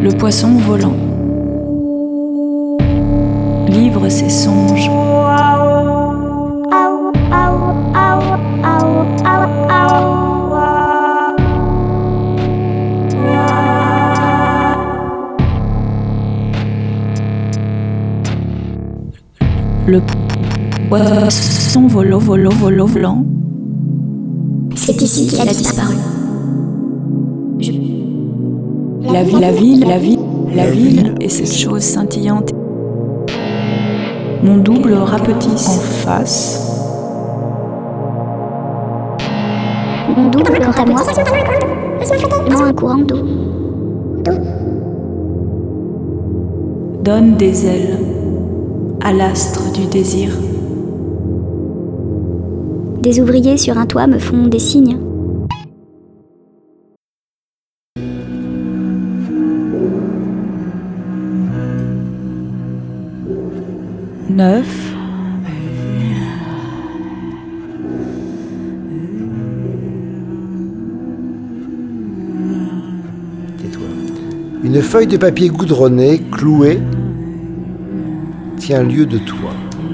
Le poisson volant livre ses songes. Le poisson volant. C'est ici qu'il a disparu. La ville est cette chose scintillante. Mon double rapetisse en face. Mon double quant à moi, un courant d'eau. Donne des ailes à l'astre du désir. Des ouvriers sur un toit me font des signes. Neuf. Tais-toi. Une feuille de papier goudronné, clouée, tient lieu de toit.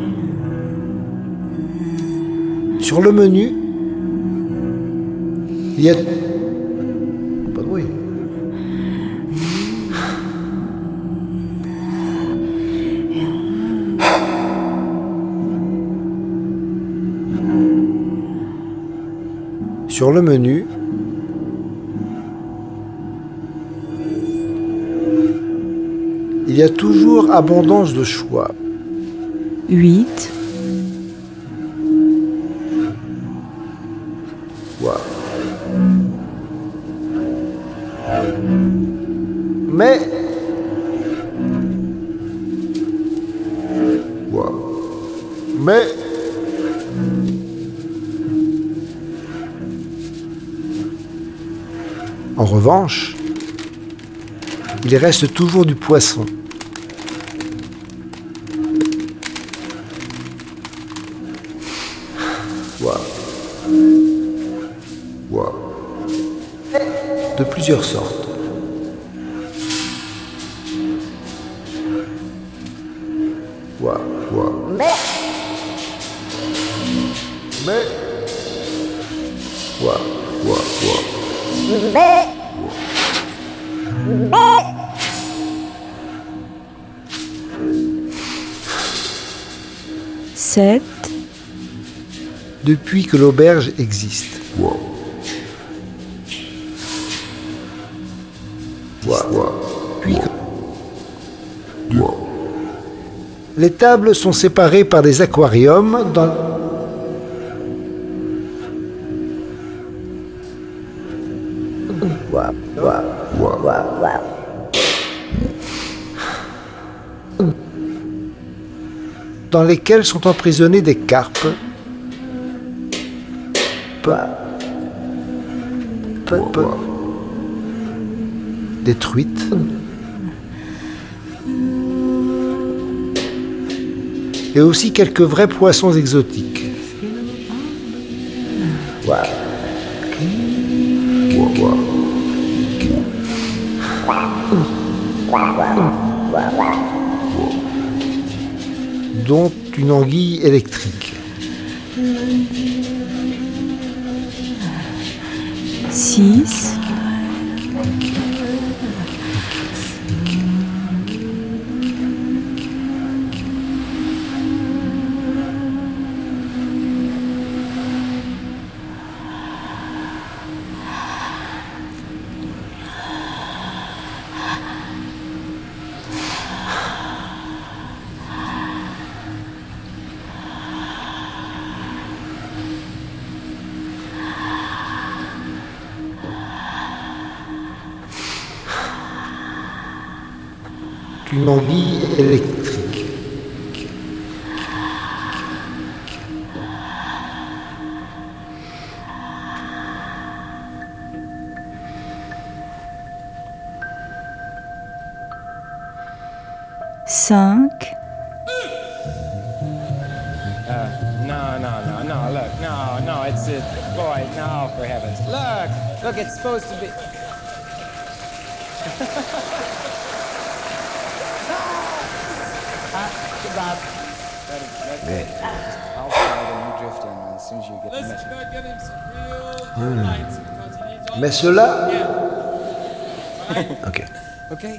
Sur le menu, il y a... Pas de bruit. Sur le menu, il y a toujours abondance de choix. 8. Wow. Mais... Wow. Mais... En revanche, il reste toujours du poisson. Wow. Wow. De plusieurs sortes. Wow. Wow. Mais... Wow. Wow. Wow. Sept. Depuis que l'auberge existe. Wow. Wow. Puis que... Wow. Les tables sont séparées par des aquariums dans... dans lesquels sont emprisonnés des carpes, des truites, et aussi quelques vrais poissons exotiques. Dont une anguille électrique. 6. Une anguille électrique. Cinq. No, look, no, it's it. Boy, no, for heavens. Look, it's supposed to be... stop. Mais, I'll start and you drift in as soon as you get the Let's message. start getting some real lights because he needs all mais cela... Ok. Okay.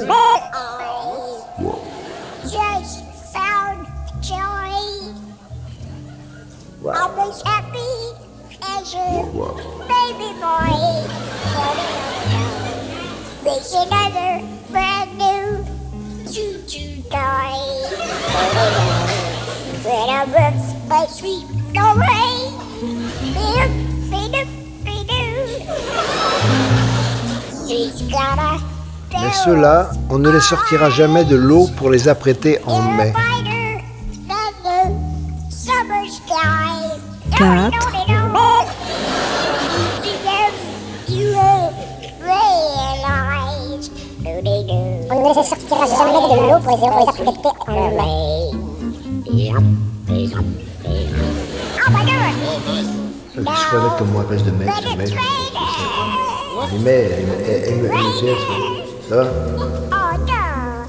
Just found joy. Wow. Always happy as a baby boy. There's another brand new choo-choo toy. When I run my sweet away, she's got a Mais ceux-là, on ne les sortira jamais de l'eau pour les apprêter en mai. 4, On ne les sortira jamais de l'eau pour les apprêter en mai. Oh my god! Je croyais que moi, pêche de mai, c'est mai. Les mai, ça va? Oh no!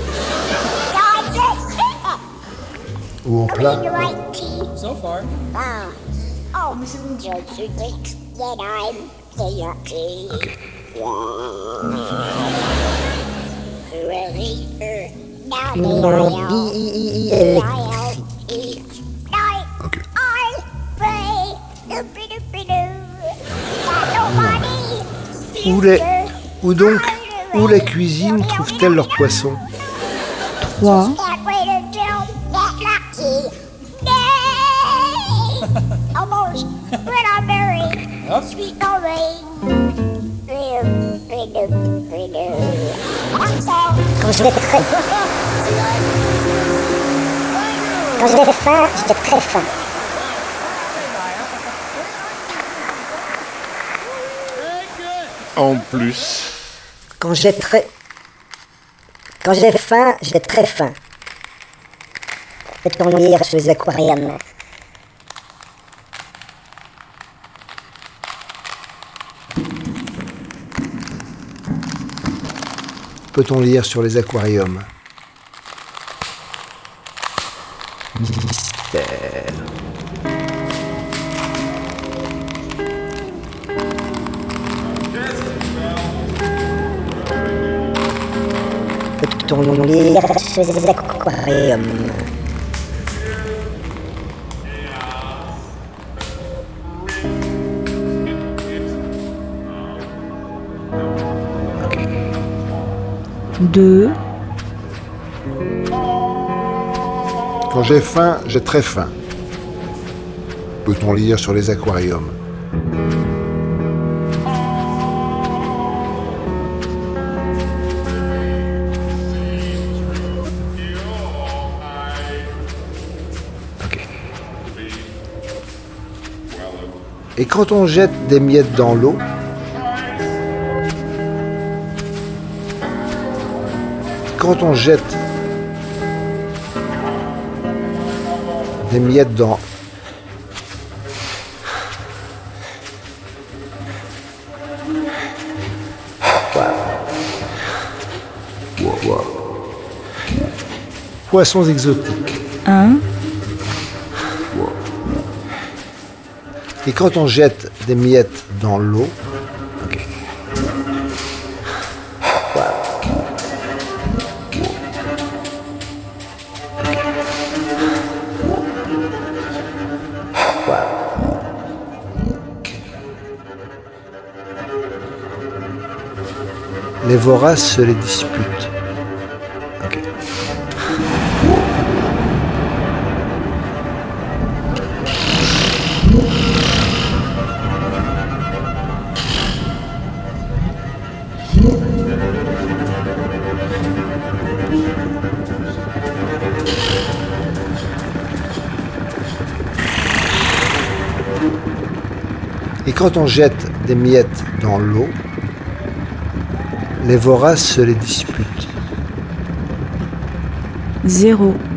Ou en plat? So far. Oh, just to think that I'm the lucky. Ok. Really? Now I'll eat. Ok. I pray. Où les cuisines trouvent-elles leurs poissons? 3, Almost when I'm married. Sweet Lorraine. Quand j'avais faim, j'étais très faim. En plus. Quand j'ai faim, j'ai très faim. Peut-on lire sur les aquariums? Peut-on lire sur les aquariums? Mystère. Peut-on lire sur les aquariums? deux, Quand j'ai faim, j'ai très faim. Peut-on lire sur les aquariums? Ok. Et quand on jette des miettes dans l'eau, quand on jette des miettes dans... Wow. Poissons exotiques. 1, Et quand on jette des miettes dans l'eau, ok. Les voraces se les disputent. Ok. Et quand on jette des miettes dans l'eau, les voraces se les disputent. 0.